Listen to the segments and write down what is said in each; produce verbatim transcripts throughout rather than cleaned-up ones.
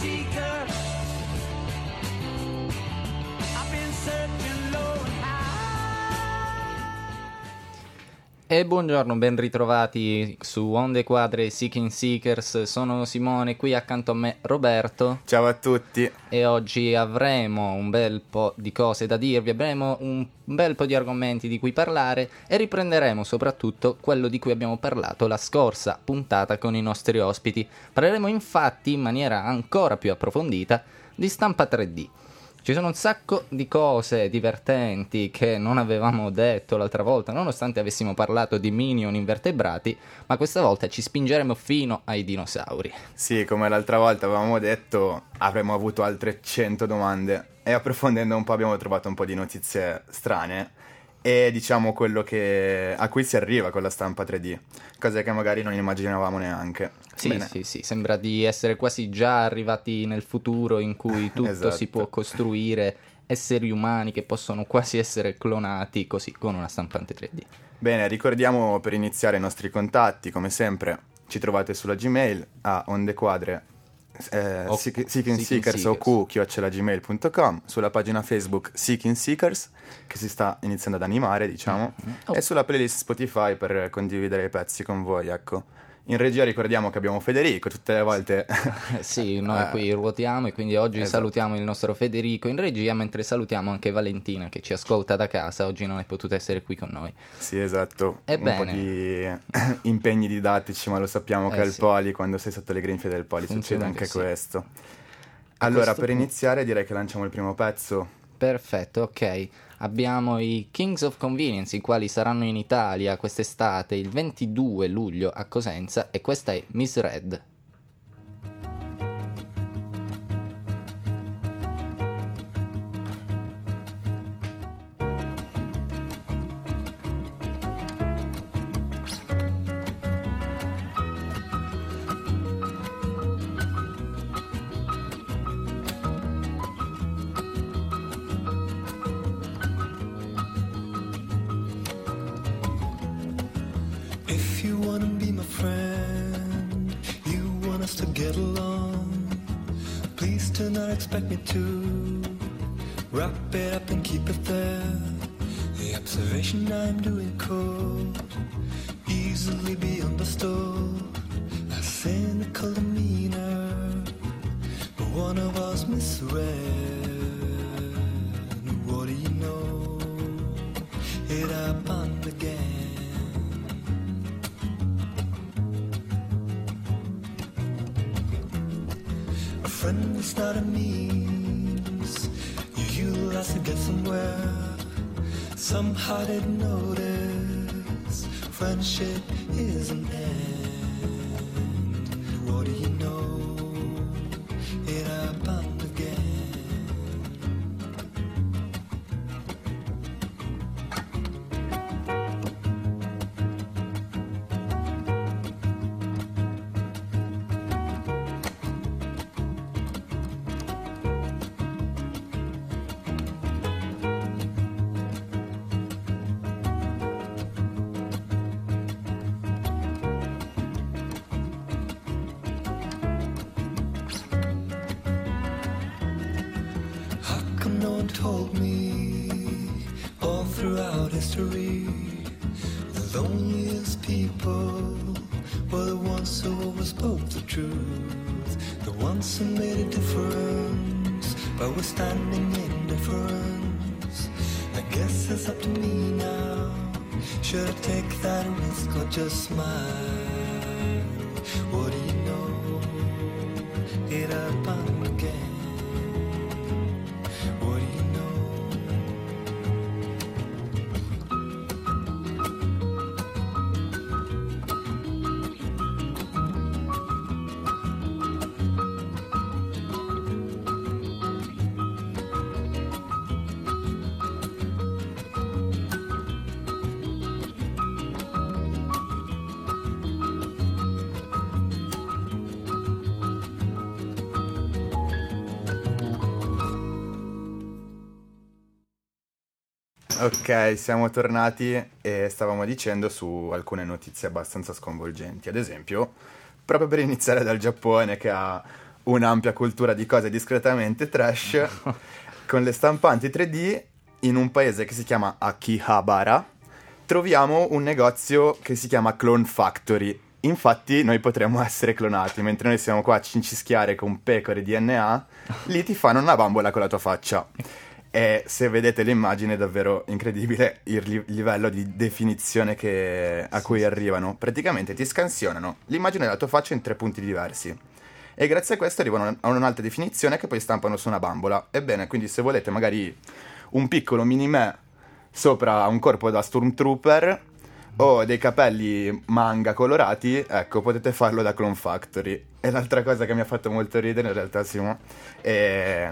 seeker. I've been searching low and high. E buongiorno, ben ritrovati su Onde Quadre Seeking Seekers. Sono Simone, qui accanto a me Roberto. Ciao a tutti. E oggi avremo un bel po' di cose da dirvi, avremo un bel po' di argomenti di cui parlare e riprenderemo soprattutto quello di cui abbiamo parlato la scorsa puntata con i nostri ospiti. Parleremo infatti in maniera ancora più approfondita di stampa tre D. Ci sono un sacco di cose divertenti che non avevamo detto l'altra volta, nonostante avessimo parlato di minion invertebrati, ma questa volta ci spingeremo fino ai dinosauri. Sì, come l'altra volta avevamo detto, avremmo avuto altre cento domande e approfondendo un po' abbiamo trovato un po' di notizie strane e diciamo quello che a cui si arriva con la stampa tre D, cose che magari non immaginavamo neanche. Sì, Bene. sì, sì, sembra di essere quasi già arrivati nel futuro in cui tutto Esatto. si può costruire, esseri umani che possono quasi essere clonati così con una stampante tre D. Bene, ricordiamo per iniziare i nostri contatti, come sempre, ci trovate sulla Gmail a ondequadre eh, O- Seeking Seeking Seekers o Seekers. q chiocciola gmail punto com, sulla pagina Facebook Seeking Seekers che si sta iniziando ad animare, diciamo, Oh. e sulla playlist Spotify per condividere i pezzi con voi, ecco. In regia ricordiamo che abbiamo Federico, tutte le volte Eh sì, noi Eh, qui ruotiamo e quindi oggi esatto. salutiamo il nostro Federico in regia, mentre salutiamo anche Valentina che ci ascolta da casa, oggi non è potuta essere qui con noi. Sì, esatto, Ebbene. un po' di impegni didattici, ma lo sappiamo che Eh al sì. poli, quando sei sotto le grinfie del poli, succede Funziona anche che sì. questo. Allora, questo per punto- iniziare direi che lanciamo il primo pezzo. Perfetto, ok. Abbiamo i Kings of Convenience, i quali saranno in Italia quest'estate, il ventidue luglio a Cosenza, e questa è Miss Red. If you wanna be my friend, you want us to get along, please do not expect me to wrap it up and keep it there. The observation I'm doing could easily be understood, a cynical demeanor, but one of us misread. What do you know? It happened again. A friend is not a means you utilize to get somewhere. Somehow didn't notice friendship is an end. What do you know? It happened again. How come no one told me all throughout history the loneliest people were the ones who always spoke the truth, the ones who made a difference by withstanding indifference? I guess it's up to me now. Should I take that risk or just smile? What do you know? It happened again. What do you know? Ok, siamo tornati e stavamo dicendo su alcune notizie abbastanza sconvolgenti. Ad esempio, proprio per iniziare dal Giappone, che ha un'ampia cultura di cose discretamente trash, con le stampanti tre D in un paese che si chiama Akihabara troviamo un negozio che si chiama Clone Factory. Infatti noi potremmo essere clonati, mentre noi siamo qua a cincischiare con pecore D N A, lì ti fanno una bambola con la tua faccia. E se vedete l'immagine è davvero incredibile il li- livello di definizione che- a cui arrivano. Praticamente ti scansionano l'immagine della tua faccia in tre punti diversi. E grazie a questo arrivano a un'alta definizione che poi stampano su una bambola. Ebbene, quindi se volete magari un piccolo mini me sopra un corpo da Stormtrooper o dei capelli manga colorati, ecco, potete farlo da Clone Factory. E l'altra cosa che mi ha fatto molto ridere in realtà, Simo, è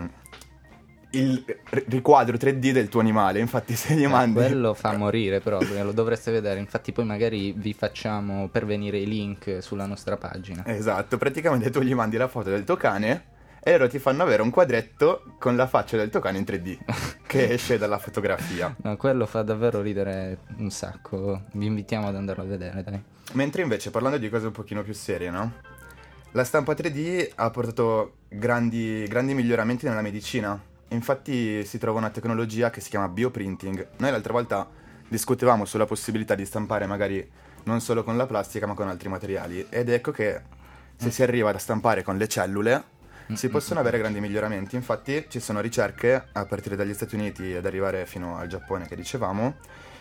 il riquadro tre D del tuo animale. Infatti se gli Eh, mandi... quello fa morire proprio, lo dovreste vedere. Infatti poi magari vi facciamo pervenire i link sulla nostra pagina. Esatto, praticamente tu gli mandi la foto del tuo cane e loro ti fanno avere un quadretto con la faccia del tuo cane in tre D che esce dalla fotografia. No, quello fa davvero ridere un sacco. Vi invitiamo ad andarlo a vedere, dai. Mentre invece, parlando di cose un pochino più serie, no? La stampa tre D ha portato grandi, grandi miglioramenti nella medicina. Infatti si trova una tecnologia che si chiama bioprinting. Noi l'altra volta discutevamo sulla possibilità di stampare magari non solo con la plastica ma con altri materiali. Ed ecco che se si arriva a stampare con le cellule si possono avere grandi miglioramenti. Infatti ci sono ricerche a partire dagli Stati Uniti ed arrivare fino al Giappone che dicevamo.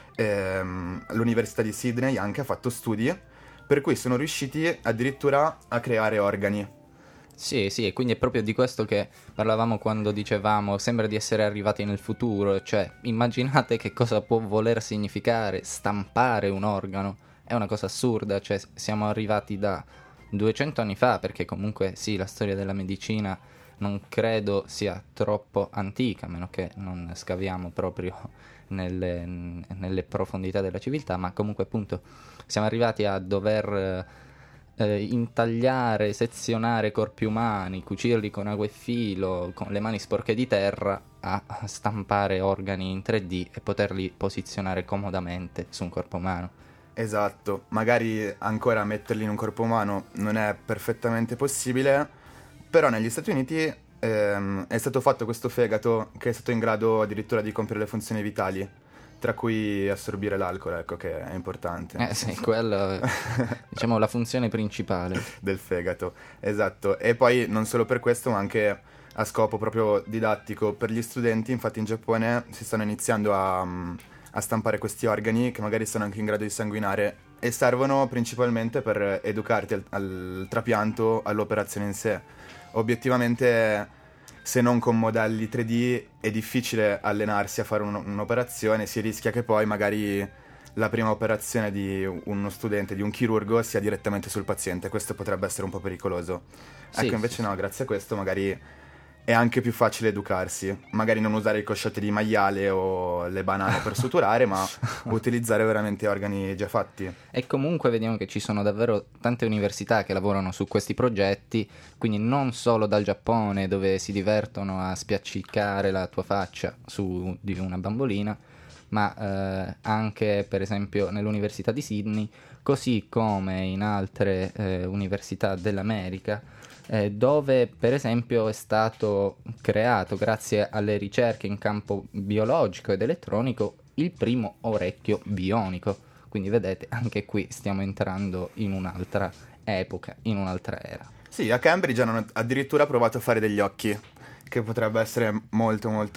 Ehm, l'Università di Sydney anche ha fatto studi per cui sono riusciti addirittura a creare organi. Sì, sì, e quindi è proprio di questo che parlavamo quando dicevamo sembra di essere arrivati nel futuro. Cioè, immaginate che cosa può voler significare stampare un organo. È una cosa assurda, cioè siamo arrivati da duecento anni fa, perché comunque sì, la storia della medicina non credo sia troppo antica, a meno che non scaviamo proprio nelle, nelle profondità della civiltà, ma comunque appunto siamo arrivati a dover eh, intagliare, sezionare corpi umani, cucirli con ago e filo, con le mani sporche di terra, a stampare organi in tre D e poterli posizionare comodamente su un corpo umano. Esatto, magari ancora metterli in un corpo umano non è perfettamente possibile, però negli Stati Uniti ehm, è stato fatto questo fegato che è stato in grado addirittura di compiere le funzioni vitali, tra cui assorbire l'alcol, ecco, che è importante. Eh sì, quello è, diciamo, la funzione principale del fegato, esatto. E poi non solo per questo, ma anche a scopo proprio didattico per gli studenti. Infatti in Giappone si stanno iniziando a... a stampare questi organi che magari sono anche in grado di sanguinare e servono principalmente per educarti al, al trapianto, all'operazione in sé. Obiettivamente, se non con modelli tre D, è difficile allenarsi a fare un, un'operazione, si rischia che poi magari la prima operazione di uno studente, di un chirurgo, sia direttamente sul paziente. Questo potrebbe essere un po' pericoloso. Sì, ecco, invece sì, no, sì. grazie a questo magari è anche più facile educarsi, magari non usare i cosciotti di maiale o le banane per suturare, ma utilizzare veramente organi già fatti. E comunque vediamo che ci sono davvero tante università che lavorano su questi progetti, quindi non solo dal Giappone, dove si divertono a spiaccicare la tua faccia su di una bambolina, ma eh, anche per esempio nell'Università di Sydney, così come in altre eh, università dell'America, Eh, dove per esempio è stato creato, grazie alle ricerche in campo biologico ed elettronico, il primo orecchio bionico. Quindi vedete, anche qui stiamo entrando in un'altra epoca, in un'altra era. Sì, a Cambridge hanno addirittura provato a fare degli occhi, che potrebbe essere molto molto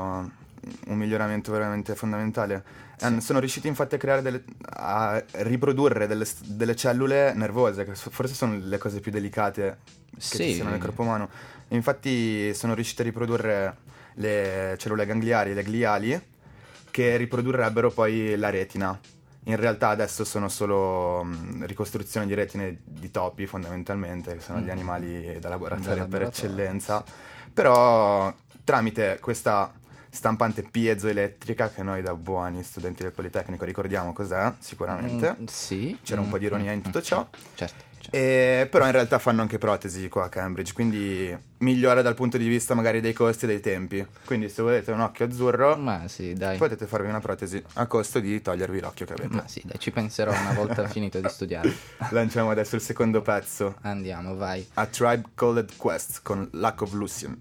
un miglioramento veramente fondamentale. Sì. Sono riusciti infatti a creare delle, a riprodurre delle, delle cellule nervose, che forse sono le cose più delicate che sì. ci siano nel corpo umano. Infatti sono riusciti a riprodurre le cellule gangliari e le gliali, che riprodurrebbero poi la retina. In realtà adesso sono solo mh, ricostruzioni di retine di topi, fondamentalmente, che sono mm. gli animali da laboratorio per eccellenza. Però tramite questa stampante piezoelettrica, che noi da buoni studenti del Politecnico ricordiamo cos'è, sicuramente. Mm, sì. C'era un mm, po' di ironia mm, in tutto mm, ciò. Certo. E, però in realtà fanno anche protesi qua a Cambridge, quindi migliora dal punto di vista magari dei costi e dei tempi. Quindi se volete un occhio azzurro, Ma sì, dai. potete farvi una protesi a costo di togliervi l'occhio che avete. Ma sì, dai, ci penserò una volta finito di studiare. Lanciamo adesso il secondo pezzo, Andiamo, vai. A Tribe Called Quest con Lack of Lucian.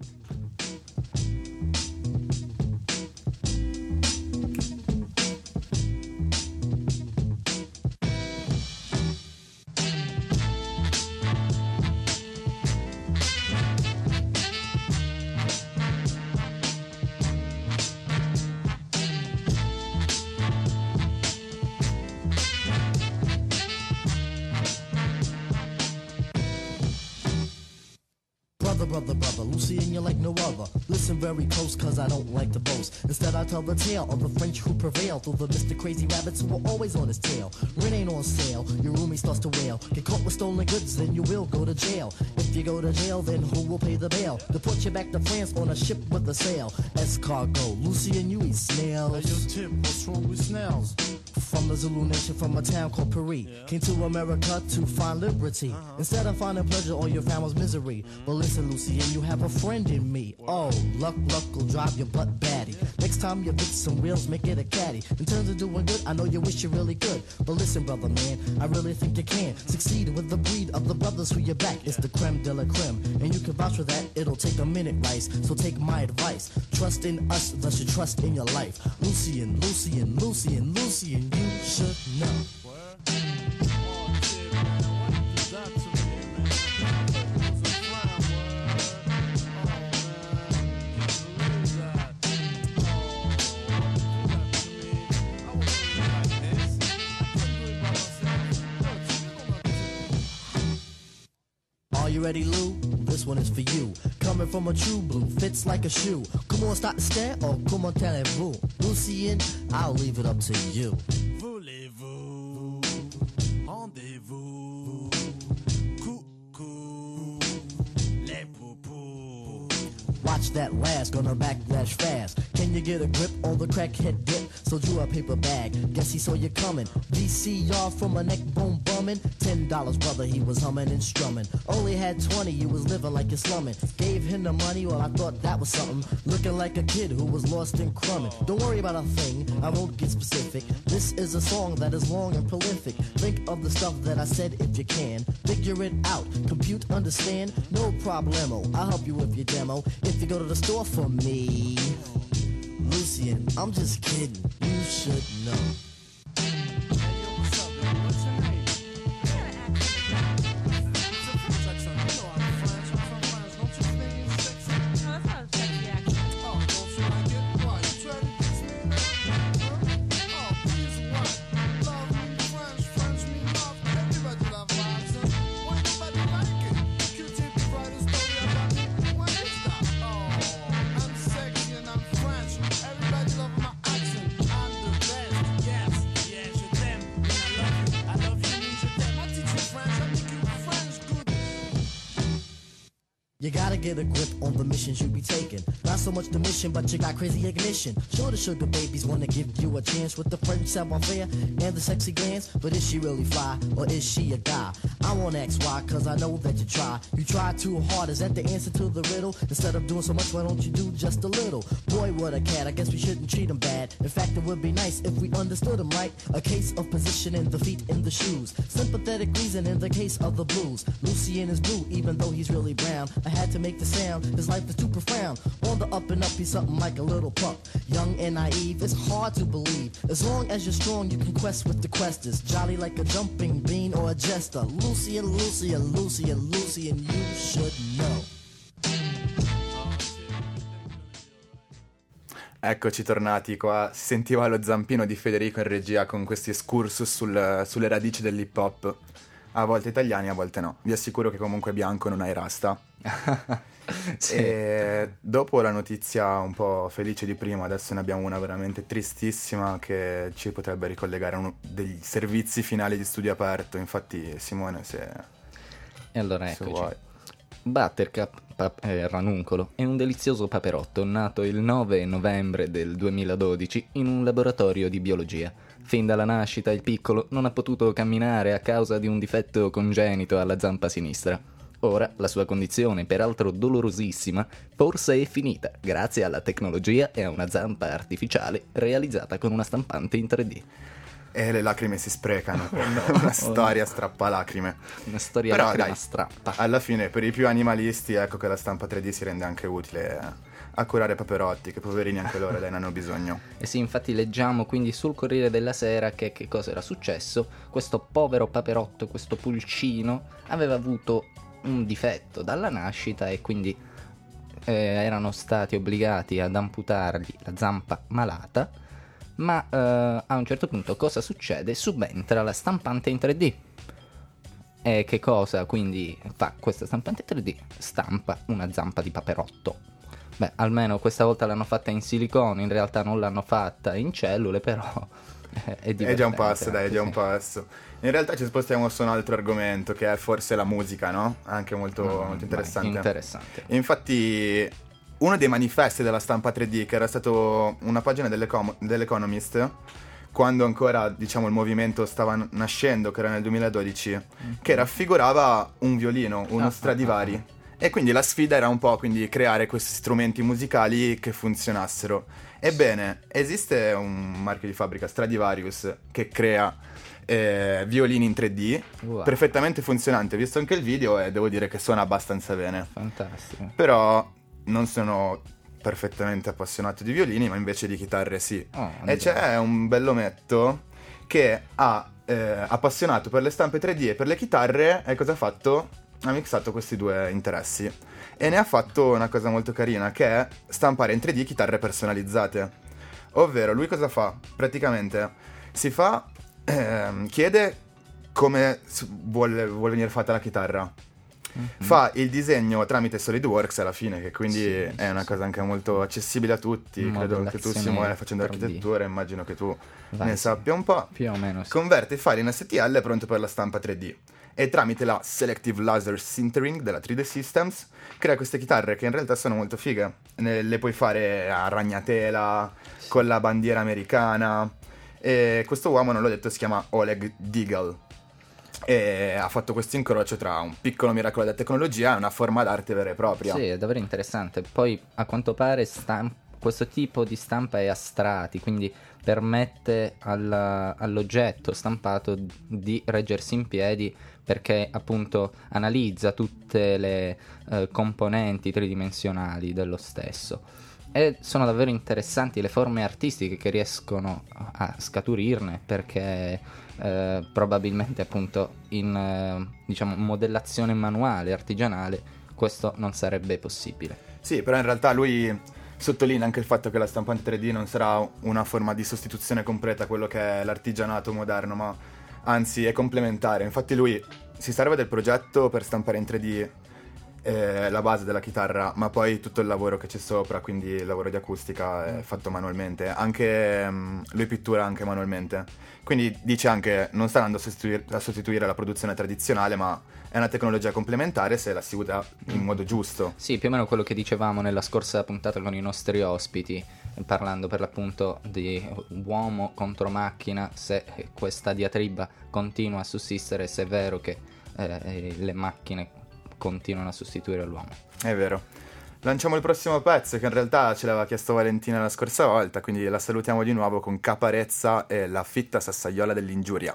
Brother, brother, brother, Lucy and you like no other. Listen very close, cause I don't like to boast. Instead I tell the tale of the French who prevailed through the Mister Crazy Rabbits who were always on his tail. Rent ain't on sale, your roomie starts to wail. Get caught with stolen goods, then you will go to jail. If you go to jail, then who will pay the bail? To put you back to France on a ship with a sail. Escargot, Lucy and you eat snails. Hey, yo, Tip, what's wrong with snails? From the Zulu nation, from a town called Paris. Yeah. Came to America to find liberty. Uh-huh. Instead of finding pleasure, all you found was misery. But listen, Lucy, and you have a friend in me. Oh, luck, luck will drive your butt batty. Next time you fix some wheels, make it a caddy. In terms of doing good, I know you wish you really could. But listen, brother, man, I really think you can succeed with the breed of the brothers who you back. It's the creme de la creme, and you can vouch for that. It'll take a minute, Rice. So take my advice. Trust in us, thus you trust in your life. Lucian, Lucian, Lucian, Lucian, you should know. Are you ready, Lou? This one is for you. Coming from a true blue, fits like a shoe. Come on, start to stare, or come on, tell-vous. Lucian, I'll leave it up to you. Voulez-vous, rendez-vous, coucou, les poupous. Watch that last, gonna backlash fast. Can you get a grip on the crackhead dip? Sold you a paper bag, guess he saw you coming. V C R from a neck bone bumming. Ten dollars, brother, he was humming and strumming. Only had twenty, you was living like you're slumming. Gave him the money, well, I thought that was something. Looking like a kid who was lost in crumbing. Don't worry about a thing, I won't get specific. This is a song that is long and prolific. Think of the stuff that I said if you can. Figure it out, compute, understand, no problemo. I'll help you with your demo. If you go to the store for me, Lucian, I'm just kidding, you should know. You gotta get a grip on the missions you be taking. Not so much the mission, but you got crazy ignition. Sure, the sugar babies wanna give you a chance with the French savoir-faire and the sexy glance. But is she really fly, or is she a guy? I won't ask why, cause I know that you try. You try too hard, is that the answer to the riddle? Instead of doing so much, why don't you do just a little? Boy, what a cat, I guess we shouldn't treat him bad. In fact, it would be nice if we understood him right. A case of positioning the feet in the shoes. Sympathetic reason in the case of the blues. Lucian is blue, even though he's really brown. I had to make the sound, his life is too profound. On the up and up, he's something like a little pup. Young and naive, it's hard to believe. As long as you're strong, you can quest with the questers. Jolly like a jumping bean or a jester. Lucian, Lucian, Lucian, Lucian, you should know. Eccoci tornati qua, si sentiva lo zampino di Federico in regia con questi excursus sul, sulle radici dell'hip hop, a volte italiani, a volte no. Vi assicuro che comunque Bianco non hai rasta. Sì. E dopo la notizia un po' felice di prima, adesso ne abbiamo una veramente tristissima che ci potrebbe ricollegare a uno degli servizi finali di Studio Aperto. Infatti Simone, se, e allora se eccoci. vuoi. Buttercup pa- eh, Ranuncolo è un delizioso paperotto nato il nove novembre del duemiladodici in un laboratorio di biologia. Fin dalla nascita il piccolo non ha potuto camminare a causa di un difetto congenito alla zampa sinistra. Ora la sua condizione, peraltro dolorosissima, forse è finita grazie alla tecnologia e a una zampa artificiale realizzata con una stampante in tre D. E le lacrime si sprecano. Una storia strappalacrime. Una storia Però, lacrima dai, strappa. Alla fine, per i più animalisti, ecco che la stampa tre D si rende anche utile a curare paperotti, che poverini anche loro ne hanno bisogno. E sì, infatti leggiamo quindi sul Corriere della Sera che che cosa era successo. Questo povero paperotto, questo pulcino, aveva avuto un difetto dalla nascita e quindi eh, erano stati obbligati ad amputargli la zampa malata, ma eh, a un certo punto cosa succede? Subentra la stampante in tre D. E che cosa quindi fa questa stampante tre D? Stampa una zampa di paperotto. Beh, almeno questa volta l'hanno fatta in silicone, in realtà non l'hanno fatta in cellule, però è divertente. È già un passo, dai, è già un sì. passo. In realtà ci spostiamo su un altro argomento, che è forse la musica, no? Anche molto, Mm, molto interessante. vai, interessante. Infatti, uno dei manifesti della stampa tre D, che era stato una pagina dell'Ecom- dell'Economist, quando ancora, diciamo, il movimento stava n- nascendo, che era nel duemiladodici, mm-hmm. che raffigurava un violino, uno Ah, Stradivari. ah, ah. E quindi la sfida era un po' quindi creare questi strumenti musicali che funzionassero. Ebbene, esiste un marchio di fabbrica, Stradivarius, che crea eh, violini in tre D, Wow. perfettamente funzionante. Ho visto anche il video e devo dire che suona abbastanza bene. Fantastico. Però non sono perfettamente appassionato di violini, ma invece di chitarre sì. Oh, e c'è un bell'ometto che ha eh, appassionato per le stampe tre D e per le chitarre, e cosa ha fatto? Ha mixato questi due interessi e ne ha fatto una cosa molto carina, che è stampare in tre D chitarre personalizzate. Ovvero, lui cosa fa? Praticamente si fa ehm, chiede come s- vuole, vuole venire fatta la chitarra. Mm-hmm. Fa il disegno tramite SolidWorks alla fine, che quindi Sì, è sì, una sì. cosa anche molto accessibile a tutti. Credo che tu, Simone, facendo tre D. architettura, immagino che tu Vai, ne sì. sappia un po'. Più o meno sì. Converte il file in S T L pronto per la stampa tre D. E tramite la Selective Laser Sintering della tre D Systems crea queste chitarre che in realtà sono molto fighe. Ne- le puoi fare a ragnatela, con la bandiera americana. E questo uomo, non l'ho detto, si chiama Oleg Digel. E ha fatto questo incrocio tra un piccolo miracolo della tecnologia e una forma d'arte vera e propria. Sì, è davvero interessante. Poi a quanto pare stamp- questo tipo di stampa è a strati, quindi permette alla- all'oggetto stampato di reggersi in piedi, perché appunto analizza tutte le eh, componenti tridimensionali dello stesso. E sono davvero interessanti le forme artistiche che riescono a scaturirne, perché eh, probabilmente appunto in eh, diciamo modellazione manuale, artigianale, questo non sarebbe possibile. Sì, però in realtà lui sottolinea anche il fatto che la stampante tre D non sarà una forma di sostituzione completa a quello che è l'artigianato moderno, ma anzi è complementare. Infatti lui si serve del progetto per stampare in tre D eh, la base della chitarra, ma poi tutto il lavoro che c'è sopra, quindi il lavoro di acustica è fatto manualmente. Anche mh, lui pittura anche manualmente. Quindi dice anche non sta andando a sostituire, a sostituire la produzione tradizionale, ma è una tecnologia complementare se la si usa in modo giusto. Sì, più o meno quello che dicevamo nella scorsa puntata con i nostri ospiti, parlando per l'appunto di uomo contro macchina, se questa diatriba continua a sussistere, se è vero che eh, le macchine continuano a sostituire l'uomo. È vero. Lanciamo il prossimo pezzo, che in realtà ce l'aveva chiesto Valentina la scorsa volta, quindi la salutiamo di nuovo con Caparezza e la fitta sassaiola dell'ingiuria.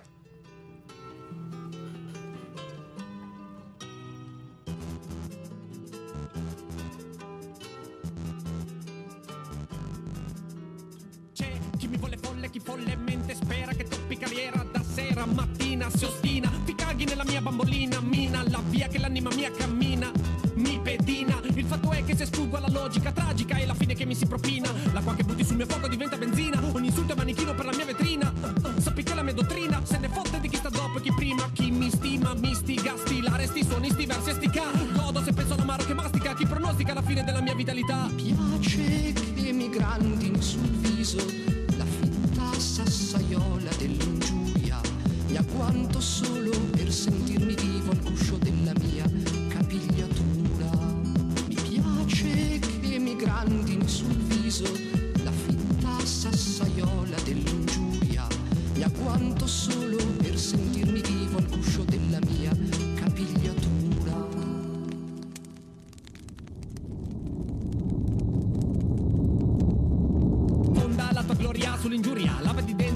C'è chi mi vuole folle, chi follemente spera che toppi carriera da sera a mattina, si ostina, ti caghi nella mia bambolina, mina la via che l'anima mia cammina, mi pedina. Il fatto è che se sfuggo alla logica tragica è la fine che mi si propina. L'acqua che butti sul mio fuoco diventa benzina, ogni insulto è manichino per la mia vetrina. Sappi che la mia dottrina se ne fotte di chi sta dopo e chi prima. Chi mi stima, mi stiga, stilare sti suoni, sti versi e sti ca. Godo se penso all'amaro che mastica, chi pronostica la fine della mia vitalità. Piace che mi grandin sul viso la finta sassaiola dell'ingiuria, mi agguanto solo per sentirmi vivo al guscio della mia capigliatura.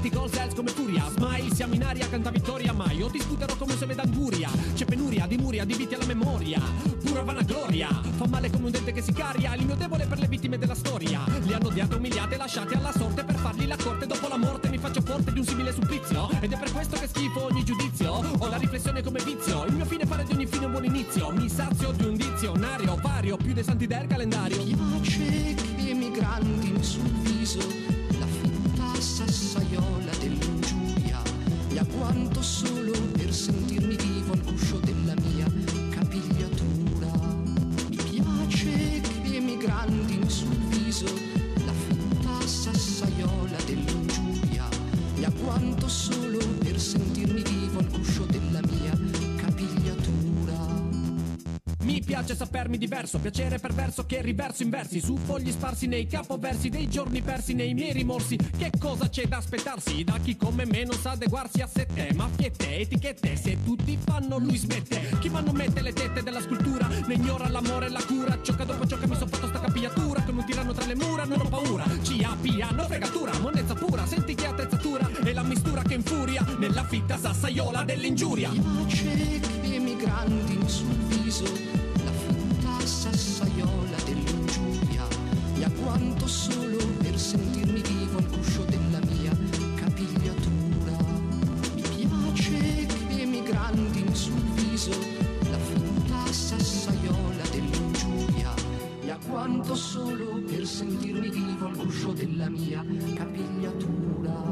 Party call sales come furia, smile, siamo in aria, canta vittoria mai. Io ti sputerò come se veda anguria. C'è penuria, di muria, di viti alla memoria. Pura vanagloria, fa male come un dente che si caria. Il mio debole per le vittime della storia. Li hanno odiate, umiliate, lasciate alla sorte per fargli la corte. Dopo la morte mi faccio forte di un simile supplizio. Ed è per questo che schifo ogni giudizio. Ho la riflessione come vizio. Il mio fine è fare di ogni fine un buon inizio. Mi sazio di un dizionario vario, più dei santi del calendario. Mi piace che emigranti sul viso la finta sassaiola dell'ingiuria. Mi agguanto solo per sentirmi vivo al guscio della mia capigliatura. Mi piace che emigranti sul viso la finta sassaiola dell'ingiuria. Mi agguanto solo per sentirmi vivo al guscio della mia capigliatura. Mi piace sapermi diverso, piacere perverso che riverso in versi su fogli sparsi nei capoversi dei giorni persi nei miei rimorsi. Che cosa c'è da aspettarsi da chi come me non sa adeguarsi a sette maffiette, etichette, se tutti fanno lui smette. Chi ma non mette le tette della scultura ne ignora l'amore e la cura. Gioca dopo gioca mi son fatto sta capigliatura come un tiranno tra le mura, non ho paura. C A P hanno fregatura, monnezza pura, senti che attrezzatura e la mistura che infuria nella fitta sassaiola dell'ingiuria. Mi piace che emigranti sul viso sassaiola dell'ingiuria. Mi agguanto solo per sentirmi vivo al guscio della mia capigliatura. Mi piace che emigranti sul viso la finta sassaiola dell'ingiuria. Mi agguanto solo per sentirmi vivo al guscio della mia capigliatura.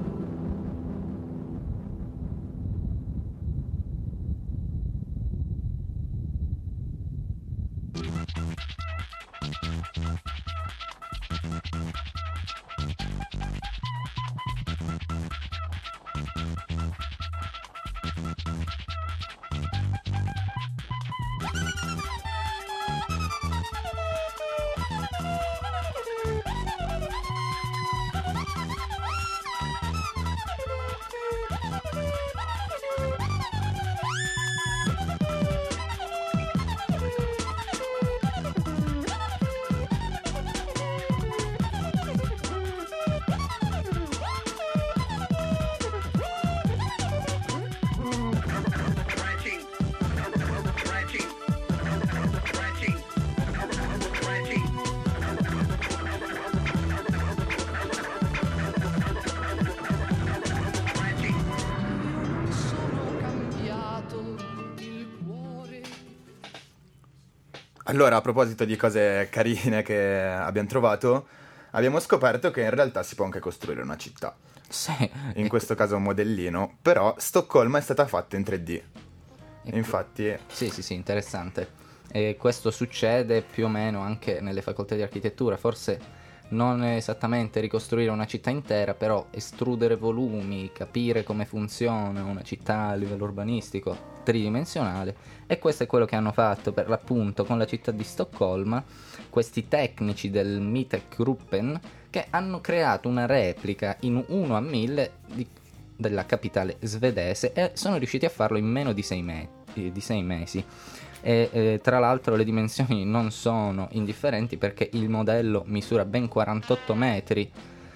Allora, a proposito di cose carine che abbiamo trovato, abbiamo scoperto che in realtà si può anche costruire una città. Sì. In questo caso un modellino, però Stoccolma è stata fatta in tre D. Ecco. Infatti... Sì, sì, sì, interessante. E questo succede più o meno anche nelle facoltà di architettura, forse non esattamente ricostruire una città intera, però estrudere volumi, capire come funziona una città a livello urbanistico tridimensionale, e questo è quello che hanno fatto per l'appunto con la città di Stoccolma questi tecnici del Mittengruppen, che hanno creato una replica in uno a mille di, della capitale svedese, e sono riusciti a farlo in meno di sei, me- di sei mesi. E eh, tra l'altro le dimensioni non sono indifferenti, perché il modello misura ben quarantotto metri.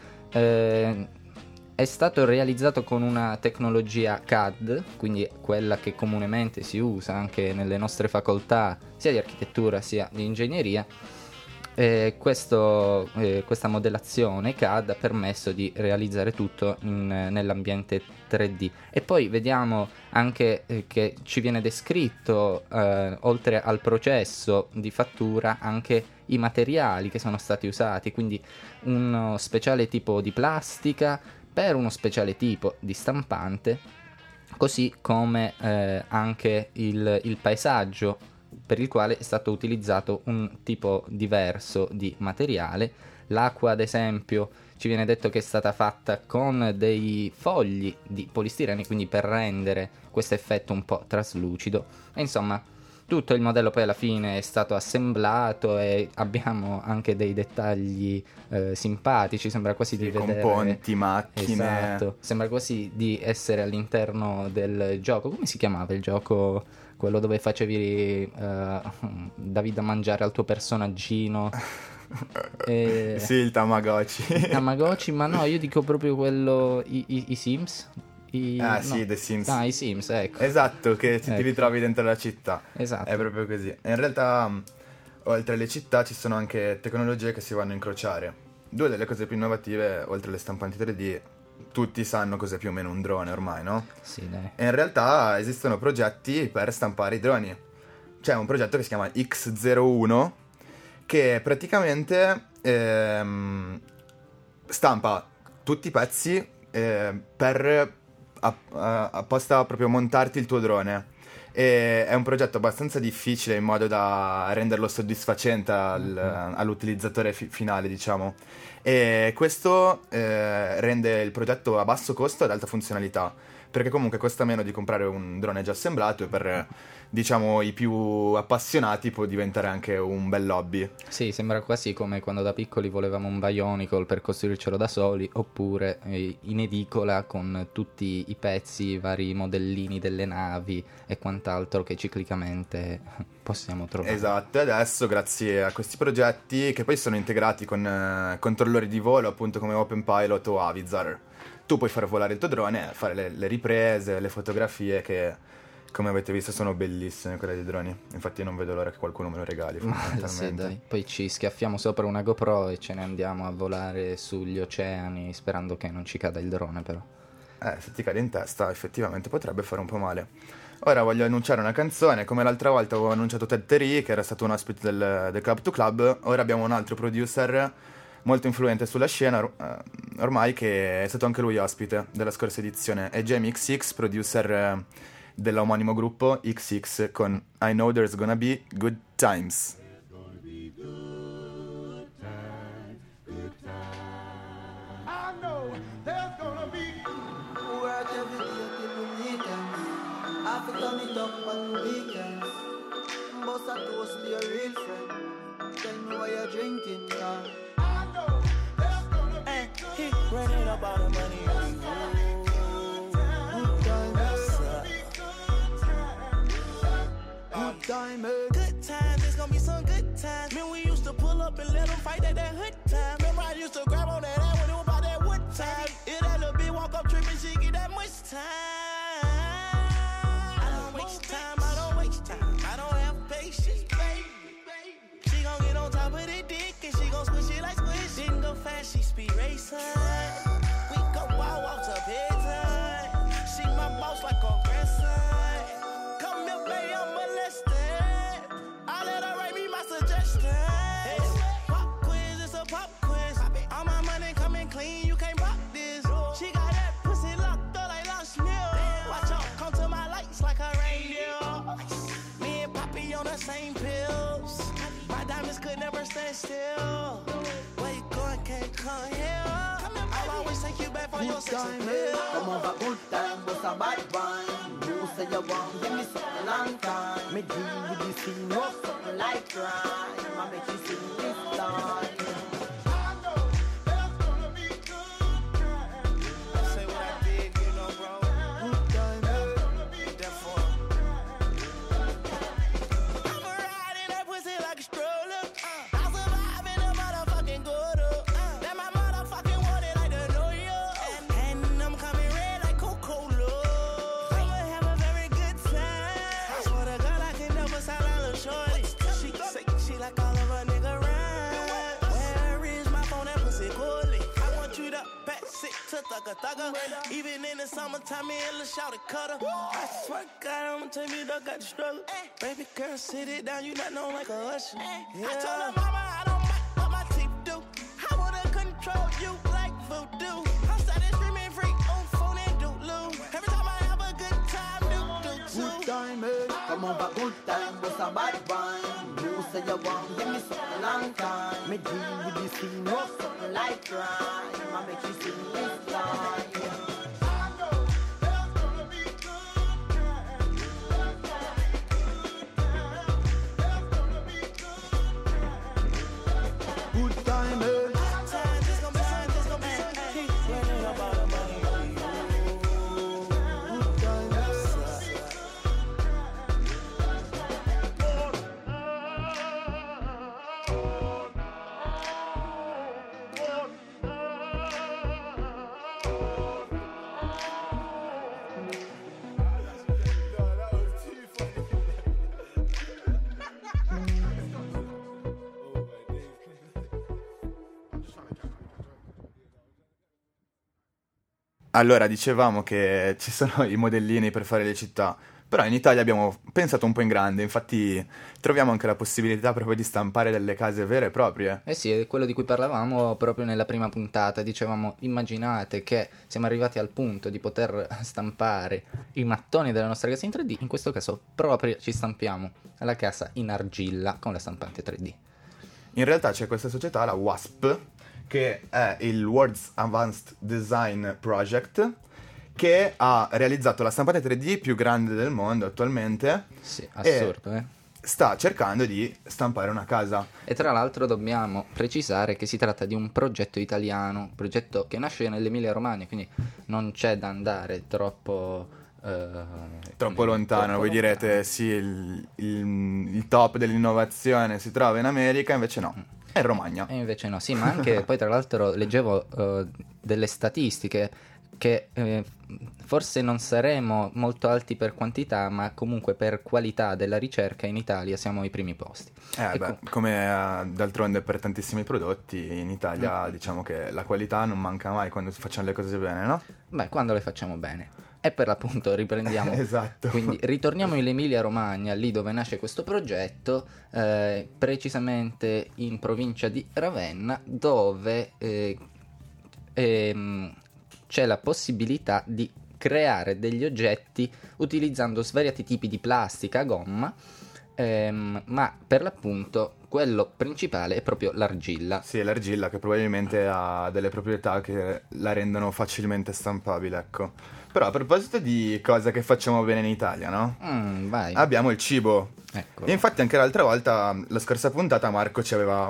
Eh, è stato realizzato con una tecnologia C A D, quindi quella che comunemente si usa anche nelle nostre facoltà sia di architettura sia di ingegneria. E questo, eh, questa modellazione C A D ha permesso di realizzare tutto in, nell'ambiente tre D. E poi vediamo anche eh, che ci viene descritto, eh, oltre al processo di fattura, anche i materiali che sono stati usati, quindi uno speciale tipo di plastica per uno speciale tipo di stampante, così come eh, anche il, il paesaggio, per il quale è stato utilizzato un tipo diverso di materiale. L'acqua, ad esempio, ci viene detto che è stata fatta con dei fogli di polistirene, quindi per rendere questo effetto un po' traslucido. E insomma, tutto il modello poi alla fine è stato assemblato e abbiamo anche dei dettagli eh, simpatici, sembra quasi sì, di vedere... componenti, macchine... Esatto, sembra quasi di essere all'interno del gioco. Come si chiamava il gioco? Quello dove facevi uh, davi da mangiare al tuo personaggino. Eh, Sì, il Tamagotchi. Tamagotchi, ma no, io dico proprio quello, i, i- i Sims. I, Ah no. sì, The Sims. Ah, i Sims, ecco. Esatto, che ti Ecco. ritrovi dentro la città. Esatto. È proprio così. E in realtà, mh, oltre alle città, ci sono anche tecnologie che si vanno a incrociare. Due delle cose più innovative, oltre alle stampanti tre D, tutti sanno cos'è più o meno un drone ormai, no? Sì, dai. E in realtà esistono progetti per stampare i droni. C'è un progetto che si chiama X zero uno che praticamente ehm, stampa tutti i pezzi eh, per app- a- apposta proprio montarti il tuo drone. E è un progetto abbastanza difficile in modo da renderlo soddisfacente al- all'utilizzatore fi- finale, diciamo. E questo eh, rende il progetto a basso costo ad alta funzionalità, perché comunque costa meno di comprare un drone già assemblato e per, diciamo, i più appassionati può diventare anche un bel hobby. Sì, sembra quasi come quando da piccoli volevamo un Bionicle per costruircelo da soli, oppure eh, in edicola con tutti i pezzi, i vari modellini delle navi e quant'altro che ciclicamente possiamo trovare. Esatto, e adesso grazie a questi progetti, che poi sono integrati con eh, controllori di volo appunto come OpenPilot o Avizar, tu puoi far volare il tuo drone, fare le, le riprese, le fotografie che, come avete visto, sono bellissime quelle dei droni. Infatti non vedo l'ora che qualcuno me lo regali, Ma sì, fondamentalmente. dai. Poi ci schiaffiamo sopra una GoPro e ce ne andiamo a volare sugli oceani sperando che non ci cada il drone, però. Eh, se ti cade in testa effettivamente potrebbe fare un po' male. Ora voglio annunciare una canzone. Come l'altra volta avevo annunciato Ted Terry, che era stato un ospite del, del Club to Club. Ora abbiamo un altro producer molto influente sulla scena or- eh, ormai, che è stato anche lui ospite della scorsa edizione. È Jamie X X, producer eh, dell'omonimo gruppo X X, con I Know There's Gonna Be Good Times. I know there's gonna be Work every day till the weekend. I fi turn it up on weekends. Bust a toast to your real friend. Tell me why you're drinking, yeah. I know there's gonna be Hey, he running up all the money on you. Good times, good times. Good times, it's gonna be some good times. Man, we used to pull up and let them fight at that hood time. Remember, I used to grab on that ass when it was about that wood time. It that little bitch walk up tripping, she get that much time. I don't waste time, I don't waste time. I don't have patience, baby. She gon' get on top of the dick and she gon' squish it like squish. Didn't go fast, she speed racing. We go wild walks up bedtime. She my boss like a grandson. Come here, baby, I'm molested. I let her write me my suggestions. Pop quiz, it's a pop quiz. All my money coming clean, you can't pop this. She got that pussy locked up like Lost Mill. Watch out, come to my lights like a reindeer. Me and Poppy on the same pills. My diamonds could never stand still. Where you going, can't come here. I'll always take you back for your Good sex time, appeal. come over, good time, bust a bad wine. You say you want, give me something long time. Me deal with this thing, no something like crime. I make you sing this line. I know there's gonna be good times. Say what I did, you know, bro. Good time, Therefore, I'ma ride in that pussy like a stroller. Uh, I survive in a motherfucking gutter. Uh, that my motherfucking water like the New York. And, and I'm coming red like Coca-Cola. I'ma have a very good time. I swear to God, I can never sound a little shorty. She say she like all of a nigga rhyme. Where is my phone? That pussy coolly. I want you to pass it to thugger thugger. Even in the summertime, me and Lil' Shawty cutter. I swear to God, I'ma take me dog got the struggle. Baby girl, sit it down, you not known like a usher. Yeah. I told her mama I don't bite what my teeth do. I wanna control you like voodoo. I'm started screaming freak on phone and doodloo. Every time I have a good time, do do good too. time, come over, good time, bust a bad wine. You say you want, give me something long time. Me deal with this thing, no something like crime. I make you sing this line. I know there's gonna be good times. There's gonna be good Good time, Time, this gon' be some, this gon' be some. Keep running up all the money on you. good time. Allora, dicevamo che ci sono i modellini per fare le città, però in Italia abbiamo pensato un po' in grande, infatti troviamo anche la possibilità proprio di stampare delle case vere e proprie. Eh sì, è quello di cui parlavamo proprio nella prima puntata. Dicevamo, immaginate che siamo arrivati al punto di poter stampare i mattoni della nostra casa in tre D, in questo caso proprio ci stampiamo la casa in argilla con la stampante tre D. In realtà c'è questa società, la W A S P, che è il World's Advanced Design Project, che ha realizzato la stampante tre D più grande del mondo attualmente. Sì, assurdo, eh. Sta cercando di stampare una casa. E tra l'altro dobbiamo precisare che si tratta di un progetto italiano, un progetto che nasce nell'Emilia Romagna, quindi non c'è da andare troppo... Eh, troppo lontano, troppo voi lontano. direte sì, il, il, il top dell'innovazione si trova in America, invece no, è in Romagna. E invece no, sì, ma anche poi tra l'altro leggevo eh, delle statistiche che eh, forse non saremo molto alti per quantità, ma comunque per qualità della ricerca in Italia siamo ai primi posti. Eh, E beh, co- come eh, d'altronde per tantissimi prodotti in Italia diciamo che la qualità non manca mai quando facciamo le cose bene, no? Beh, quando le facciamo bene. E per l'appunto riprendiamo. Esatto. Quindi ritorniamo in Emilia Romagna, lì dove nasce questo progetto, eh, precisamente in provincia di Ravenna, dove eh, ehm, c'è la possibilità di creare degli oggetti utilizzando svariati tipi di plastica, gomma, ehm, ma per l'appunto quello principale è proprio l'argilla. Sì, è l'argilla che probabilmente ha delle proprietà che la rendono facilmente stampabile, ecco. Però a proposito di cose che facciamo bene in Italia, no? Mm, vai. Abbiamo il cibo. Ecco. E infatti anche l'altra volta, la scorsa puntata, Marco ci aveva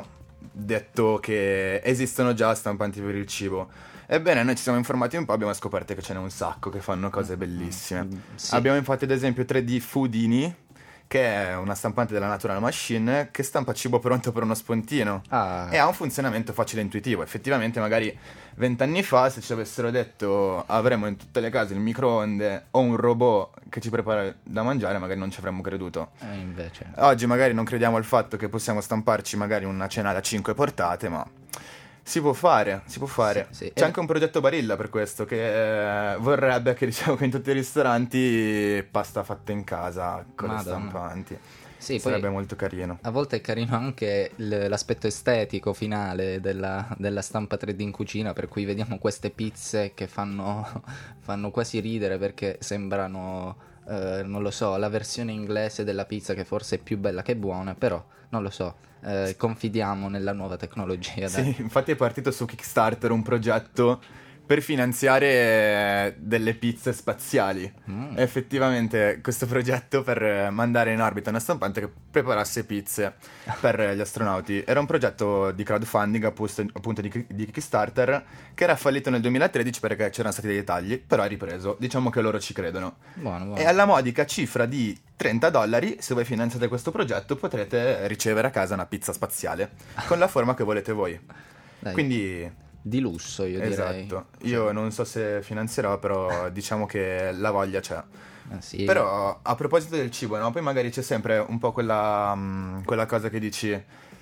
detto che esistono già stampanti per il cibo. Ebbene, noi ci siamo informati un po', abbiamo scoperto che ce n'è un sacco che fanno cose bellissime. Sì. Abbiamo infatti ad esempio tre D Foodini, che è una stampante della Natural Machine che stampa cibo pronto per uno spuntino. Ah. E ha un funzionamento facile e intuitivo. Effettivamente magari vent'anni fa se ci avessero detto avremo in tutte le case il microonde o un robot che ci prepara da mangiare, magari non ci avremmo creduto. E invece... Oggi magari non crediamo al fatto che possiamo stamparci magari una cena da cinque portate, ma si può fare, si può fare. Sì, sì. C'è anche un progetto Barilla per questo, che eh, vorrebbe che diciamo che in tutti i ristoranti pasta fatta in casa con Madonna. le stampanti. Sì, Sarebbe poi molto carino. a volte è carino anche l- l'aspetto estetico finale della, della stampa tre D in cucina, per cui vediamo queste pizze che fanno, fanno quasi ridere perché sembrano, eh, non lo so, la versione inglese della pizza che forse è più bella che buona, però non lo so, eh, confidiamo nella nuova tecnologia. Dai. Sì, infatti è partito su Kickstarter un progetto per finanziare delle pizze spaziali. Mm. Effettivamente questo progetto per mandare in orbita una stampante che preparasse pizze per gli astronauti. Era un progetto di crowdfunding appunto, appunto di, di Kickstarter che era fallito nel duemilatredici perché c'erano stati dei tagli, però è ripreso. Diciamo che loro ci credono. Buono, buono. E alla modica cifra di trenta dollari, se voi finanziate questo progetto, potrete ricevere a casa una pizza spaziale con la forma che volete voi. Dai, Quindi... di lusso, io direi. Esatto, io non so se finanzierò, però diciamo che la voglia c'è. Ah, sì. Però a proposito del cibo, no? Poi magari c'è sempre un po' quella, mh, quella cosa che dici,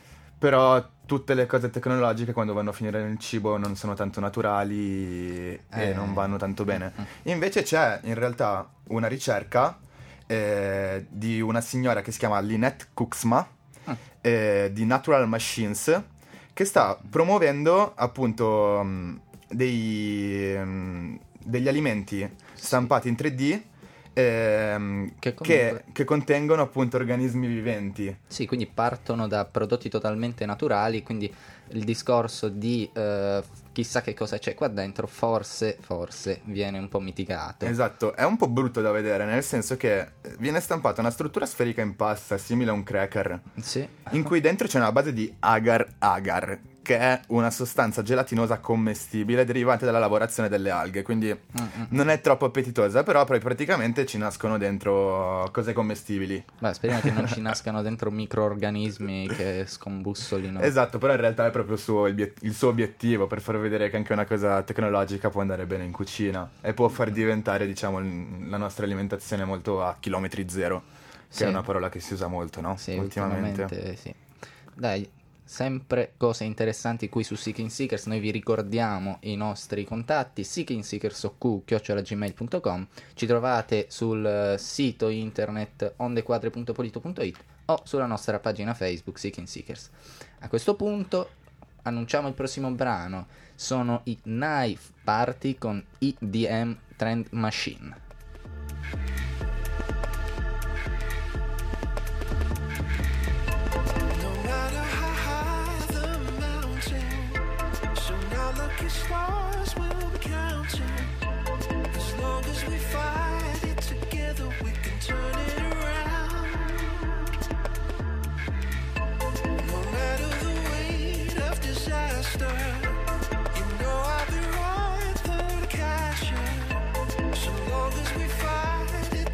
però tutte le cose tecnologiche quando vanno a finire nel cibo non sono tanto naturali e Eh. non vanno tanto bene. Invece c'è in realtà una ricerca eh, di una signora che si chiama Lynette Cooksma eh, di Natural Machines, che sta promuovendo appunto mh, dei, mh, degli alimenti stampati in tre D ehm, Che che, comunque- che contengono appunto organismi viventi. Sì, quindi partono da prodotti totalmente naturali, quindi il discorso di eh, chissà che cosa c'è qua dentro forse, forse viene un po' mitigato. Esatto, è un po' brutto da vedere, nel senso che viene stampata una struttura sferica in pasta simile a un cracker, Sì. in cui dentro c'è una base di agar-agar, che è una sostanza gelatinosa commestibile derivante dalla lavorazione delle alghe, quindi Mm-mm. non è troppo appetitosa, però poi praticamente ci nascono dentro cose commestibili. Beh, speriamo che non ci nascano dentro microorganismi che scombussolino. Esatto, però in realtà è proprio il suo, il il suo obiettivo, per far vedere che anche una cosa tecnologica può andare bene in cucina e può far diventare, diciamo, il- la nostra alimentazione molto a chilometri zero, che Sì. è una parola che si usa molto, no? Sì, ultimamente. ultimamente sì. Dai, sempre cose interessanti qui su Seeking Seekers. Noi vi ricordiamo i nostri contatti: seekingseekersok chiocciola gmail punto com. Ci trovate sul sito internet ondequadre punto polito punto it o sulla nostra pagina Facebook Seeking Seekers. A questo punto annunciamo il prossimo brano. Sono i Knife Party con E D M Trend Machine. Stars will be counting. As long as we fight it together, we can turn it around. No matter the weight of disaster, you know I'll be right there to catch you. So long as we fight it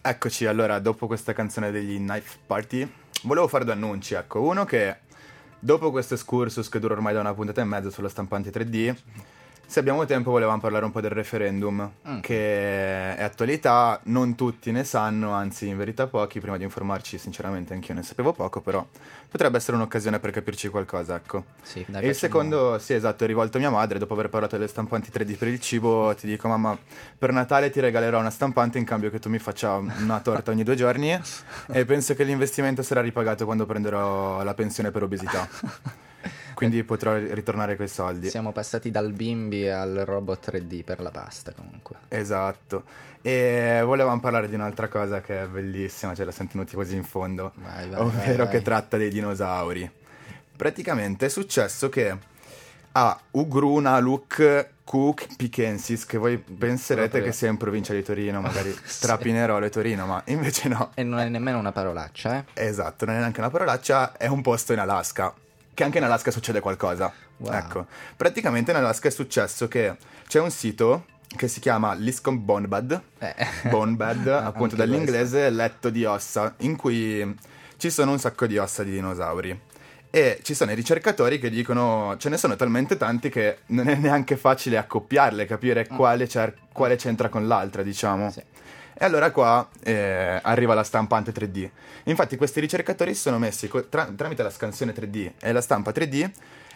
Eccoci, allora, dopo questa canzone degli Knife Party, volevo fare due annunci, ecco. Uno che, dopo questo excursus che dura ormai da una puntata e mezza sulla stampante tre D, se abbiamo tempo volevamo parlare un po' del referendum, mm. che è attualità, non tutti ne sanno, anzi in verità pochi. Prima di informarci sinceramente anch'io ne sapevo poco, però potrebbe essere un'occasione per capirci qualcosa, ecco. Sì, dai, e il secondo, sì esatto, è rivolto a mia madre. Dopo aver parlato delle stampanti tre D per il cibo, ti dico: mamma, per Natale ti regalerò una stampante in cambio che tu mi faccia una torta ogni due giorni e penso che l'investimento sarà ripagato quando prenderò la pensione per obesità. Quindi potrò ritornare quei soldi. Siamo passati dal bimbi al robot tre D per la pasta, comunque. Esatto. E volevamo parlare di un'altra cosa che è bellissima, ce la siamo tenuti così in fondo, vai, vai, ovvero vai, che vai. tratta dei dinosauri. Praticamente è successo che a Ugrunaluk Cook Picensis, che voi penserete Proprio. che sia in provincia di Torino, magari tra Pinerolo e Torino, ma invece no. E non è nemmeno una parolaccia, eh? Esatto, non è neanche una parolaccia, è un posto in Alaska. Che anche in Alaska succede qualcosa. Wow. Ecco, praticamente in Alaska è successo che c'è un sito che si chiama Liscombe Bonebed, Eh. Bonebed appunto Anche dall'inglese letto di ossa, in cui ci sono un sacco di ossa di dinosauri. E ci sono i ricercatori che dicono, ce ne sono talmente tanti che non è neanche facile accoppiarle, capire Mm. quale, cer- quale c'entra con l'altra, diciamo. Sì. E allora qua eh, arriva la stampante tre D. Infatti questi ricercatori si sono messi co- tra- tramite la scansione tre D e la stampa tre D,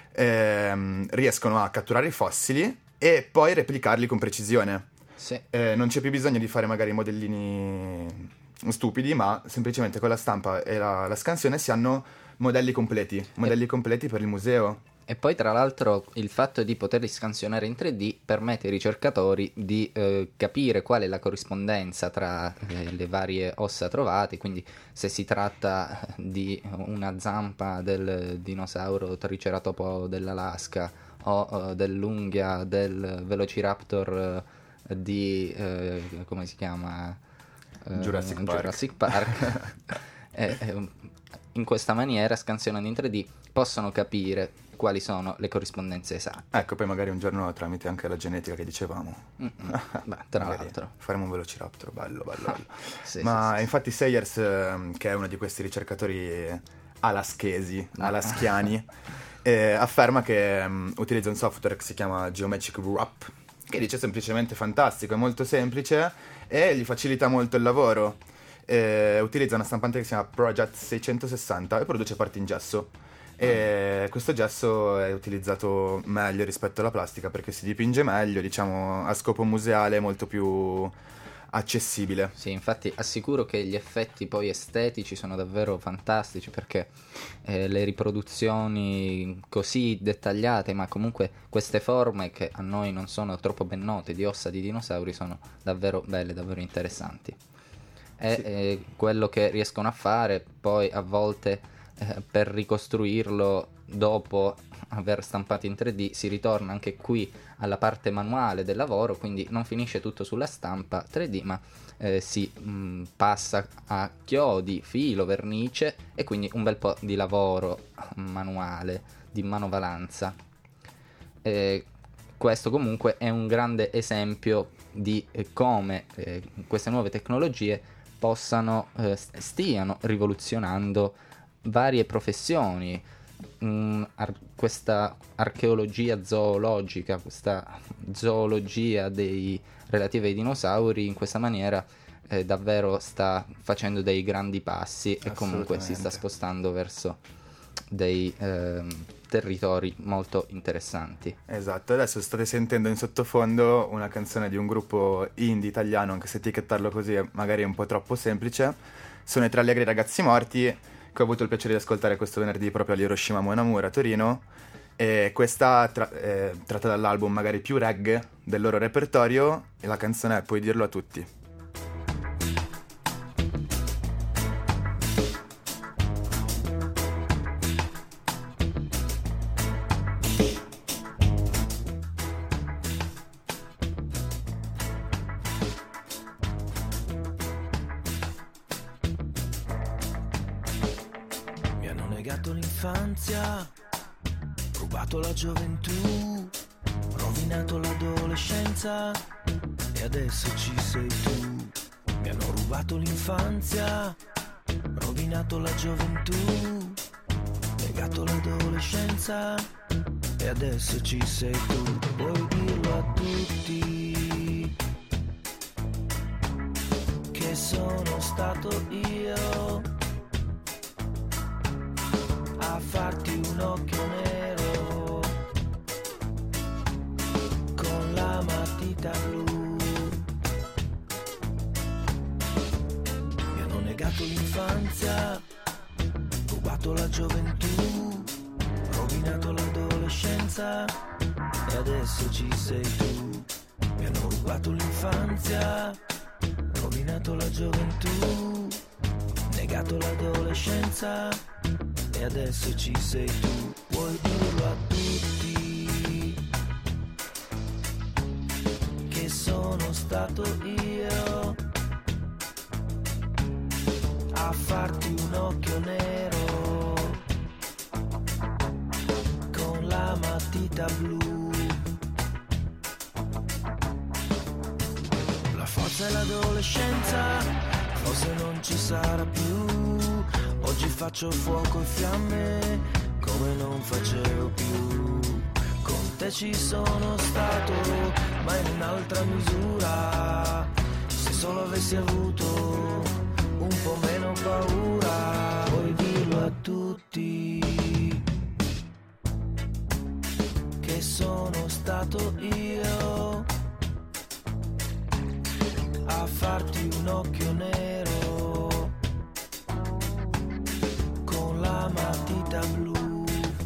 ehm, riescono a catturare i fossili e poi replicarli con precisione. Sì. Eh, non c'è più bisogno di fare magari modellini stupidi, ma semplicemente con la stampa e la, la scansione si hanno modelli completi, modelli completi per il museo. E poi tra l'altro il fatto di poterli scansionare in tre D permette ai ricercatori di eh, capire qual è la corrispondenza tra eh, le varie ossa trovate, quindi se si tratta di una zampa del dinosauro triceratopo dell'Alaska o eh, dell'unghia del Velociraptor eh, di, eh, come si chiama? Eh, Jurassic Park. Jurassic Park. e, e, in questa maniera, scansionando in tre D, possono capire quali sono le corrispondenze esatte. Ecco, poi magari un giorno tramite anche la genetica che dicevamo. Beh, tra Magari l'altro. faremo un Velociraptor, bello, bello, bello. Sì, Ma sì, sì, infatti Sayers, ehm, che è uno di questi ricercatori alaschesi, alaschiani, eh, afferma che ehm, utilizza un software che si chiama Geometric Wrap, che dice semplicemente fantastico, è molto semplice e gli facilita molto il lavoro. Eh, utilizza una stampante che si chiama Project seicentosessanta e produce parti in gesso. E questo gesso è utilizzato meglio rispetto alla plastica perché si dipinge meglio, diciamo, a scopo museale, molto più accessibile. Sì, infatti assicuro che gli effetti poi estetici sono davvero fantastici perché eh, le riproduzioni così dettagliate, ma comunque queste forme che a noi non sono troppo ben note di ossa di dinosauri sono davvero belle, davvero interessanti. E Sì. eh, quello che riescono a fare poi a volte eh, per ricostruirlo dopo aver stampato in tre D si ritorna anche qui alla parte manuale del lavoro, quindi non finisce tutto sulla stampa tre D, ma eh, si mh, passa a chiodi, filo, vernice e quindi un bel po' di lavoro manuale, di manovalanza. E questo comunque è un grande esempio di eh, come eh, queste nuove tecnologie possano, eh, stiano rivoluzionando varie professioni. Mm, ar- questa archeologia zoologica, questa zoologia dei relativi ai dinosauri in questa maniera eh, davvero sta facendo dei grandi passi e comunque si sta Assolutamente. spostando verso dei ehm, territori molto interessanti. Esatto, adesso state sentendo in sottofondo una canzone di un gruppo indie italiano, anche se etichettarlo così è magari un po' troppo semplice. Sono i Tre Allegri Ragazzi Morti, che ho avuto il piacere di ascoltare questo venerdì proprio all'Hiroshima Mon Amour a Torino, e questa tra- è tratta dall'album magari più reggae del loro repertorio e la canzone è Puoi dirlo a tutti. Mi hanno negato l'infanzia, rubato la gioventù, rovinato l'adolescenza e adesso ci sei tu. Mi hanno rubato rubato l'infanzia, rovinato la gioventù, negato l'adolescenza e adesso ci sei tu. Puoi dirlo a tutti che sono stato io a farti un occhio nero con la matita blu. Mi hanno negato l'infanzia, rubato la gioventù, rovinato l'adolescenza e adesso ci sei tu. Mi hanno rubato l'infanzia, rovinato la gioventù, negato l'adolescenza e adesso ci sei tu. Vuoi dirlo a tutti che sono stato io a farti un occhio nero con la matita blu. La forza e l'adolescenza forse non ci sarà più. Oggi faccio fuoco e fiamme come non facevo più. Con te ci sono stato, ma in un'altra misura. Se solo avessi avuto un po' meno paura. Puoi dirlo a tutti che sono stato io a farti un occhio nero con la matita blu.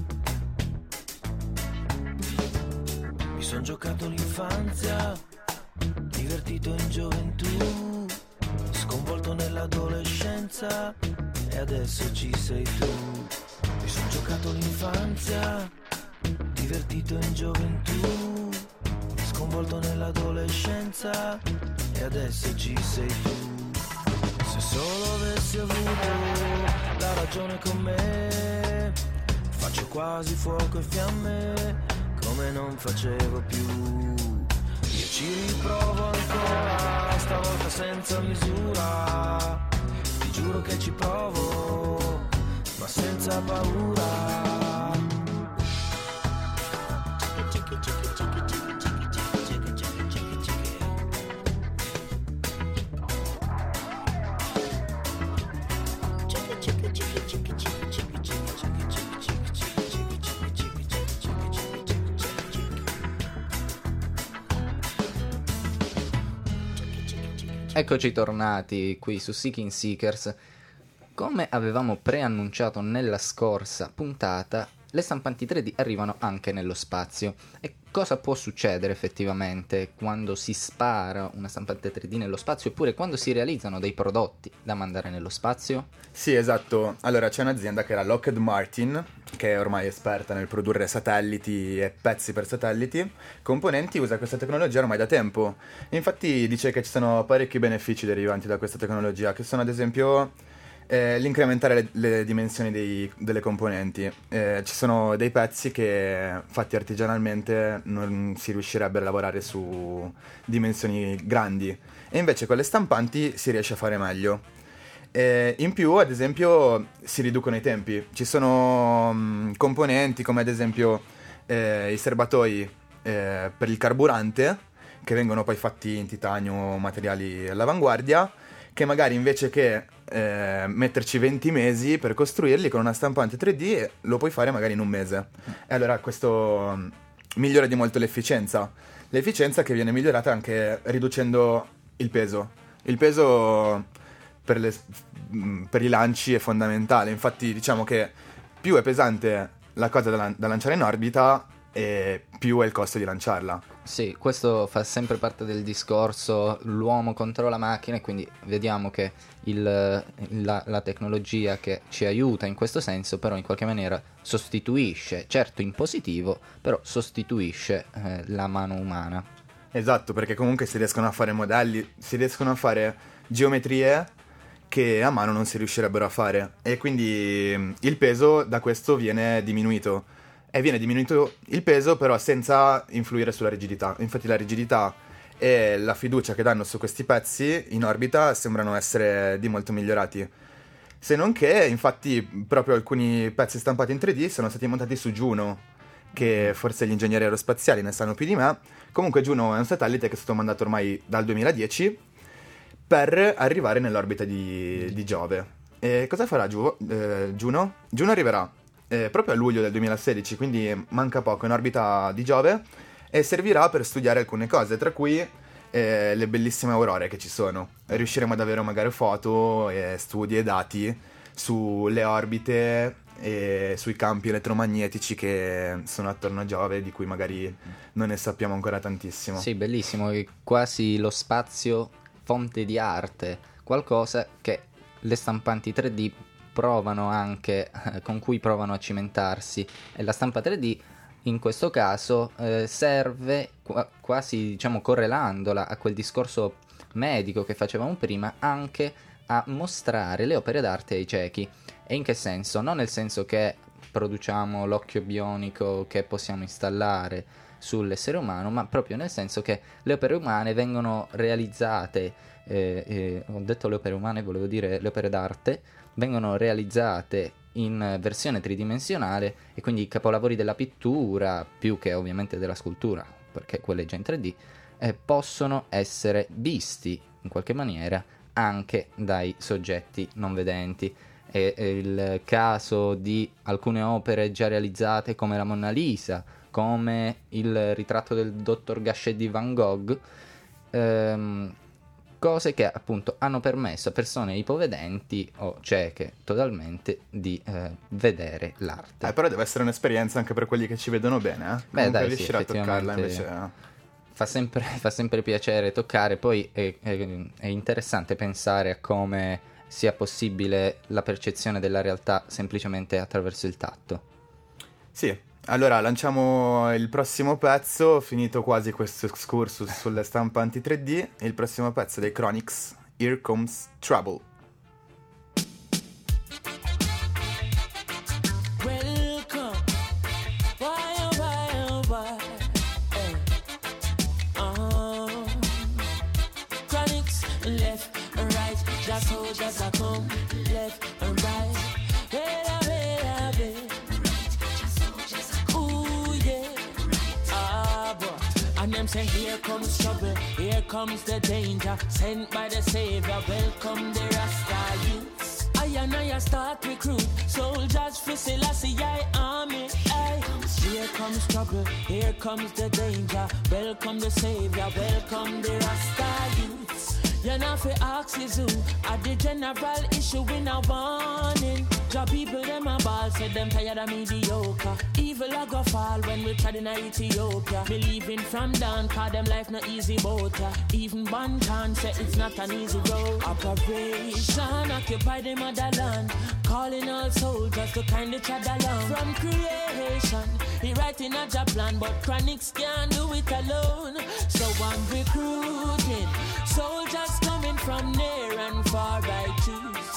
Mi son giocato l'infanzia, divertito in gioventù, sconvolto nell'adolescenza e adesso ci sei tu. Mi son giocato l'infanzia, divertito in gioventù, sconvolto nell'adolescenza e adesso ci sei tu. Se solo avessi avuto la ragione con me, faccio quasi fuoco e fiamme come non facevo più. Io ci riprovo ancora, stavolta senza misura. Ti giuro che ci provo, ma senza paura. Eccoci tornati qui su Seeking Seekers. Come avevamo preannunciato nella scorsa puntata, le stampanti tre D arrivano anche nello spazio. E cosa può succedere effettivamente quando si spara una stampante tre D nello spazio, oppure quando si realizzano dei prodotti da mandare nello spazio? Sì, esatto. Allora, c'è un'azienda che è la Lockheed Martin, che è ormai esperta nel produrre satelliti e pezzi per satelliti, componenti, usa questa tecnologia ormai da tempo. Infatti dice che ci sono parecchi benefici derivanti da questa tecnologia, che sono ad esempio eh, l'incrementare le, le dimensioni dei, delle componenti. Eh, ci sono dei pezzi che fatti artigianalmente non si riuscirebbe a lavorare su dimensioni grandi, e invece con le stampanti si riesce a fare meglio. Eh, in più, ad esempio, si riducono i tempi. Ci sono mh, componenti come ad esempio eh, i serbatoi eh, per il carburante, che vengono poi fatti in titanio o materiali all'avanguardia, che magari invece che eh, metterci venti mesi per costruirli, con una stampante tre D lo puoi fare magari in un mese. E allora questo mh, migliora di molto l'efficienza. L'efficienza che viene migliorata anche riducendo il peso. Il peso per, le, per i lanci è fondamentale. Infatti diciamo che più è pesante la cosa da, da lanciare in orbita, e più è il costo di lanciarla. Sì, questo fa sempre parte del discorso l'uomo contro la macchina, e quindi vediamo che il, la, la tecnologia che ci aiuta in questo senso però in qualche maniera sostituisce, certo in positivo, però sostituisce eh, la mano umana. Esatto, perché comunque si riescono a fare modelli, si riescono a fare geometrie che a mano non si riuscirebbero a fare, e quindi il peso da questo viene diminuito. E viene diminuito il peso però senza influire sulla rigidità. Infatti la rigidità e la fiducia che danno su questi pezzi in orbita sembrano essere di molto migliorati. Se non che, infatti, proprio alcuni pezzi stampati in tre D sono stati montati su Juno, che forse gli ingegneri aerospaziali ne sanno più di me. Comunque Juno è un satellite che è stato mandato ormai dal duemiladieci per arrivare nell'orbita di, di Giove. E cosa farà Giu- eh, Juno? Juno arriverà eh, proprio a luglio del duemilasedici, quindi manca poco, in orbita di Giove, e servirà per studiare alcune cose, tra cui eh, le bellissime aurore che ci sono. Riusciremo ad avere magari foto, e studi e dati sulle orbite e sui campi elettromagnetici che sono attorno a Giove, di cui magari non ne sappiamo ancora tantissimo. Sì, bellissimo, è quasi lo spazio fonte di arte, qualcosa che le stampanti tre D provano anche, con cui provano a cimentarsi, e la stampa tre D in questo caso eh, serve qua- quasi, diciamo, correlandola a quel discorso medico che facevamo prima, anche a mostrare le opere d'arte ai ciechi. E in che senso? Non nel senso che produciamo l'occhio bionico che possiamo installare sull'essere umano, ma proprio nel senso che le opere umane vengono realizzate, eh, eh, ho detto le opere umane, volevo dire le opere d'arte, vengono realizzate in versione tridimensionale, e quindi i capolavori della pittura, più che ovviamente della scultura, perché quella è già in tre D, eh, possono essere visti in qualche maniera anche dai soggetti non vedenti. È, è il caso di alcune opere già realizzate come la Monna Lisa, come il ritratto del dottor Gachet di Van Gogh, ehm, cose che appunto hanno permesso a persone ipovedenti o cieche totalmente di eh, vedere l'arte. Eh, però deve essere un'esperienza anche per quelli che ci vedono bene, eh? Beh, dai, sì, riuscire a toccarla invece... Fa sempre, fa sempre piacere toccare, poi è, è, è interessante pensare a come sia possibile la percezione della realtà semplicemente attraverso il tatto. Sì, allora lanciamo il prossimo pezzo, finito quasi questo excursus sulle stampanti tre D, il prossimo pezzo dei Chronics, Here Comes Trouble. Welcome. Why, oh, why, oh, why? Hey. Uh-huh. Chronics, left and right. Just how just I come. Left and right. Wait a wait a bit. Ooh, yeah. Ah, boy. And them say, here comes trouble. Here comes the danger. Sent by the Savior. Welcome the Rasta youths. I and I start recruit soldiers for Selassie I army. Aye. Here comes trouble, here comes the danger. Welcome the Savior, welcome the Rasta youths. You're not for axes who at the general issue in a warning. Job people them a ball, said them tired of mediocre. Evil a go fall when we tried in Ethiopia. Believing from down, cause them life not easy boat. Even Bantan said it's not an easy road. Operation occupy the motherland, calling all soldiers to kind of trod along. From creation, he writing a job plan, but Chronics can't do it alone. So I'm recruiting soldiers coming from near and far. I choose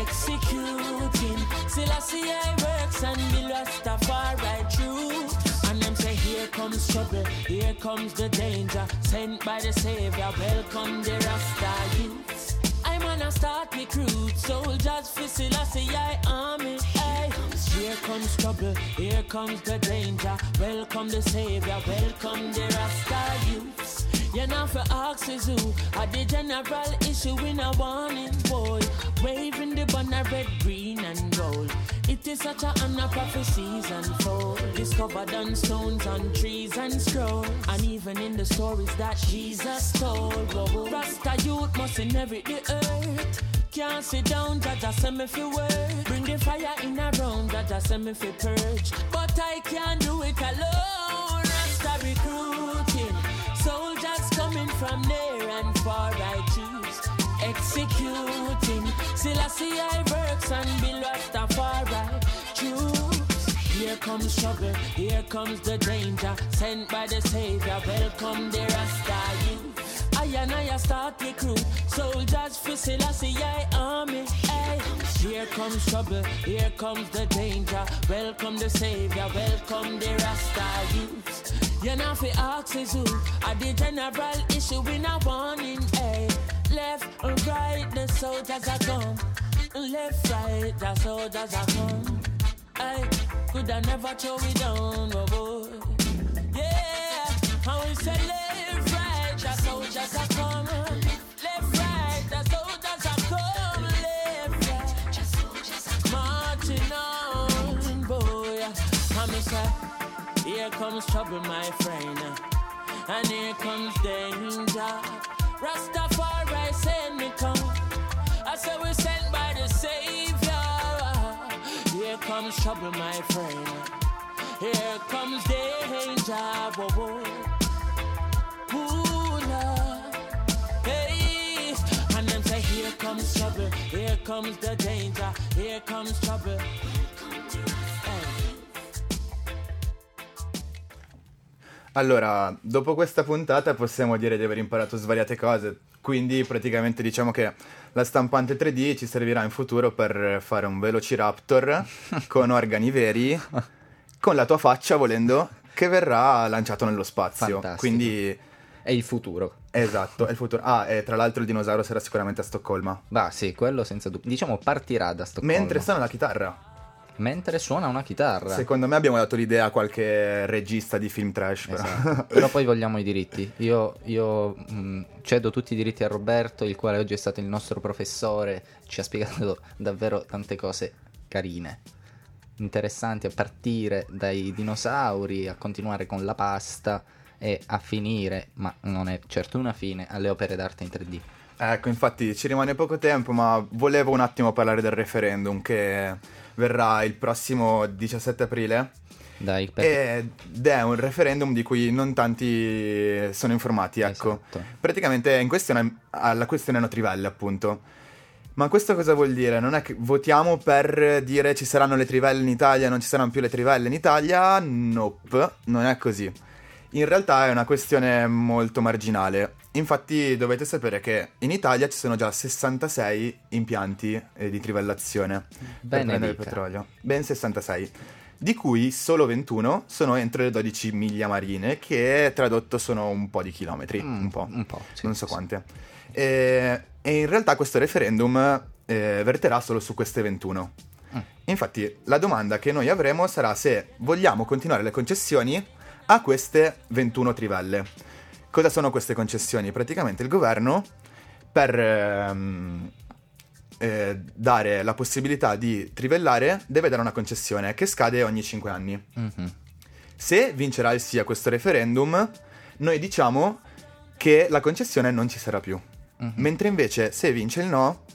executing Selassie I works and the Rastafari troops. And them say here comes trouble, here comes the danger. Sent by the Savior, welcome the Rasta youths. I'm gonna start recruit soldiers for Selassie I army. Hey. Here comes trouble, here comes the danger. Welcome the Savior, welcome the Rasta youths. You're not for axes who are the general issue in a warning, boy. Waving the banner red, green and gold. It is such a honor prophecies unfold. Discovered on stones, on trees and scrolls. And even in the stories that Jesus told. Whoa, Rasta youth must inherit the earth. Can't sit down, Jaja send me for work. Bring the fire in a round, Jaja send me for purge. But I can't do it alone. Rasta recruiting soldiers coming from near and far. I choose executing Selassie I works and be Rastafari troops. Here comes trouble, here comes the danger. Sent by the Savior, welcome the Rasta youth. I and I start recruit soldiers for Selassie I army. Hey. Here comes trouble, here comes the danger. Welcome the Savior, welcome the Rasta youth. You know fi ask is who are the general issue in a warning, hey. Left and right, the soldiers are come. Left, right, the soldiers are come. Hey, could I never throw it down, oh boy. Yeah, how we say left, right, the soldiers are come. Left, right, the soldiers are come. Left, right, the soldiers are come. Marching on, boy. How me say, here comes trouble, my friend, and here comes danger. Rastafari send me come. I say we sent by the Savior. Here comes trouble, my friend. Here comes danger. Whoa, whoa. Ooh, Lord. Hey. And then say, here comes trouble. Here comes the danger. Here comes trouble. Allora, dopo questa puntata possiamo dire di aver imparato svariate cose, quindi praticamente diciamo che la stampante tre D ci servirà in futuro per fare un Velociraptor con organi veri, con la tua faccia, volendo, che verrà lanciato nello spazio. Fantastico. Quindi è il futuro. Esatto, è il futuro. Ah, e tra l'altro il dinosauro sarà sicuramente a Stoccolma. Bah sì, quello senza dubbio. Diciamo partirà da Stoccolma. Mentre suona la chitarra. Mentre suona una chitarra. Secondo me abbiamo dato l'idea a qualche regista di film trash. Però, esatto. Però poi vogliamo i diritti. Io, io mh, cedo tutti i diritti a Roberto, il quale oggi è stato il nostro professore. Ci ha spiegato davvero tante cose carine, interessanti, a partire dai dinosauri, a continuare con la pasta e a finire, ma non è certo una fine, alle opere d'arte in tre D. Ecco, infatti ci rimane poco tempo, ma volevo un attimo parlare del referendum che verrà il prossimo diciassette aprile. Dai, perché... Ed è un referendum di cui non tanti sono informati, ecco. Esatto. Praticamente in questione, la questione hanno trivelle, appunto. Ma questo cosa vuol dire? Non è che votiamo per dire ci saranno le trivelle in Italia, non ci saranno più le trivelle in Italia? Nope, non è così. In realtà è una questione molto marginale. Infatti dovete sapere che in Italia ci sono già sessantasei impianti eh, di trivellazione per prendere il petrolio. Ben sessantasei. Di cui solo ventuno sono entro le dodici miglia marine, che tradotto sono un po' di chilometri. Mm, un po'. Un po', sì, non so sì, quante. E, e in realtà questo referendum eh, verterà solo su queste ventuno. Mm. Infatti la domanda che noi avremo sarà se vogliamo continuare le concessioni a queste ventuno trivelle. Cosa sono queste concessioni? Praticamente il governo, per ehm, eh, dare la possibilità di trivellare, deve dare una concessione che scade ogni cinque anni. Mm-hmm. Se vincerà il sì a questo referendum, noi diciamo che la concessione non ci sarà più. Mm-hmm. Mentre invece se vince il no,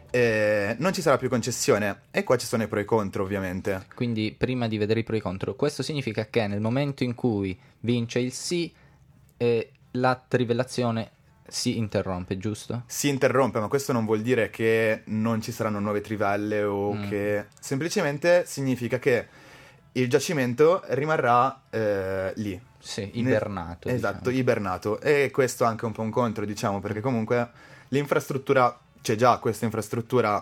eh, non ci sarà più concessione. E qua ci sono i pro e i contro, ovviamente. Quindi prima di vedere i pro e i contro, questo significa che nel momento in cui vince il sì, eh, la trivellazione si interrompe, giusto? Si interrompe, ma questo non vuol dire che non ci saranno nuove trivelle o mm. che... Semplicemente significa che il giacimento rimarrà eh, lì. Sì, ibernato. Ne... Diciamo. Esatto, ibernato. E questo è anche un po' un contro, diciamo, perché comunque l'infrastruttura... C'è già questa infrastruttura,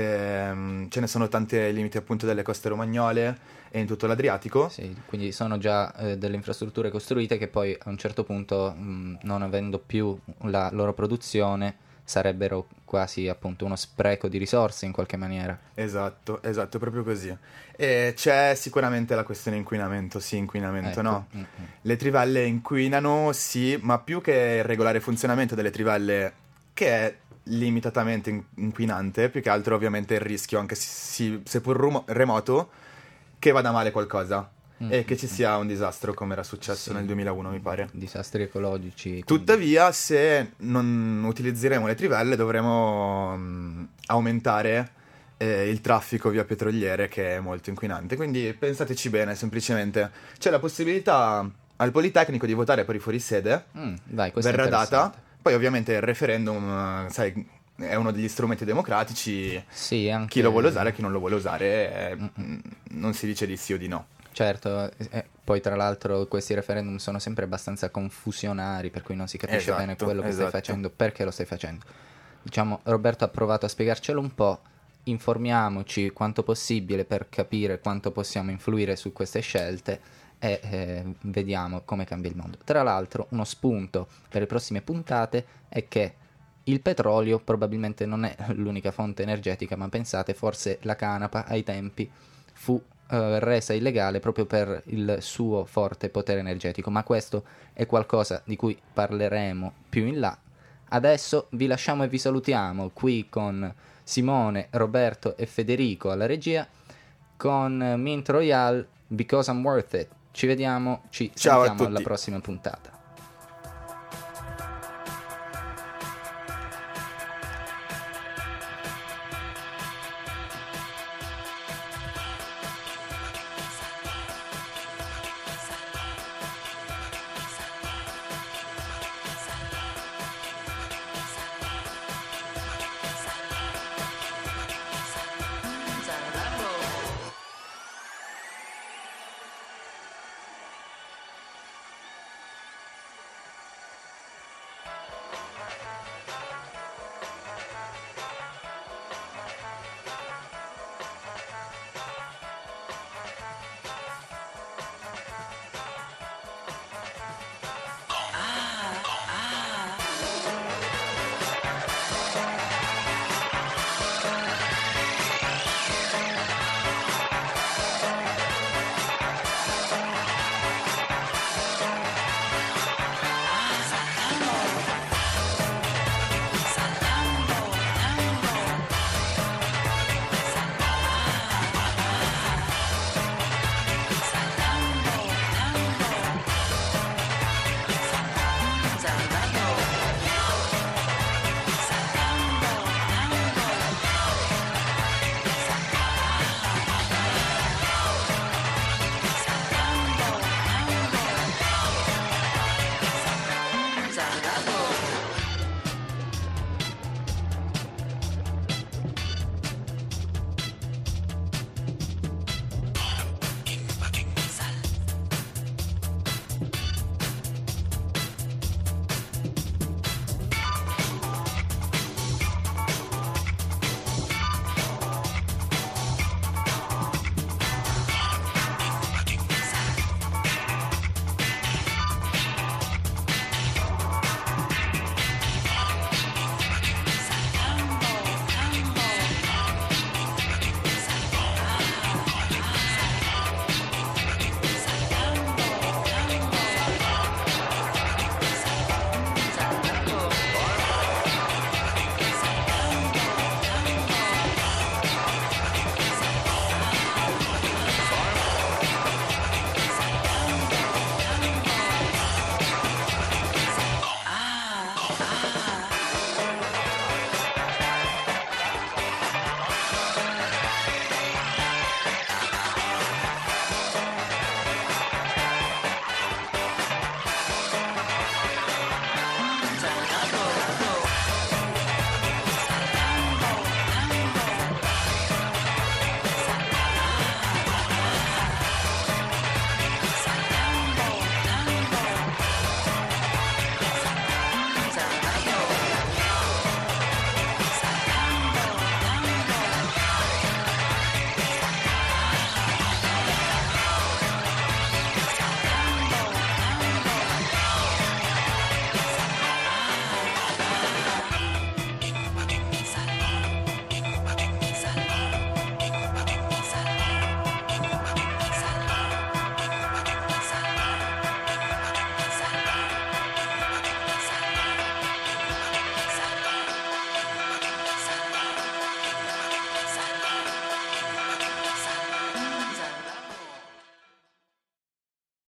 ehm, ce ne sono tante limiti appunto delle coste romagnole e in tutto l'Adriatico. Sì, quindi sono già eh, delle infrastrutture costruite che poi a un certo punto, mh, non avendo più la loro produzione, sarebbero quasi appunto uno spreco di risorse in qualche maniera. Esatto, esatto, proprio così. E c'è sicuramente la questione inquinamento, sì, inquinamento, ecco. No? Mm-hmm. Le trivelle inquinano, sì, ma più che il regolare funzionamento delle trivelle, che è limitatamente inquinante, più che altro ovviamente il rischio, anche se, seppur rumo, remoto, che vada male qualcosa mm-hmm. e che ci sia un disastro come era successo sì. nel duemilauno, mi pare. Disastri ecologici. Quindi... Tuttavia, se non utilizzeremo le trivelle, dovremo um, aumentare eh, il traffico via petroliere, che è molto inquinante. Quindi pensateci bene, semplicemente. C'è la possibilità al Politecnico di votare per i fuorisede, mm, dai, questo verrà è data. Poi ovviamente il referendum, sai, è uno degli strumenti democratici, sì, anche... chi lo vuole usare e chi non lo vuole usare, eh, non si dice di sì o di no. Certo, eh, poi tra l'altro questi referendum sono sempre abbastanza confusionari, per cui non si capisce esatto, bene quello che esatto. stai facendo, perché lo stai facendo. Diciamo, Roberto ha provato a spiegarcelo un po', informiamoci quanto possibile per capire quanto possiamo influire su queste scelte e eh, vediamo come cambia il mondo. Tra l'altro, uno spunto per le prossime puntate è che il petrolio probabilmente non è l'unica fonte energetica, ma pensate, forse la canapa ai tempi fu eh, resa illegale proprio per il suo forte potere energetico, ma questo è qualcosa di cui parleremo più in là. Adesso vi lasciamo e vi salutiamo qui con Simone, Roberto e Federico alla regia, con Mint Royale, Because I'm Worth It. Ci vediamo, ci Ciao a sentiamo tutti. alla prossima puntata.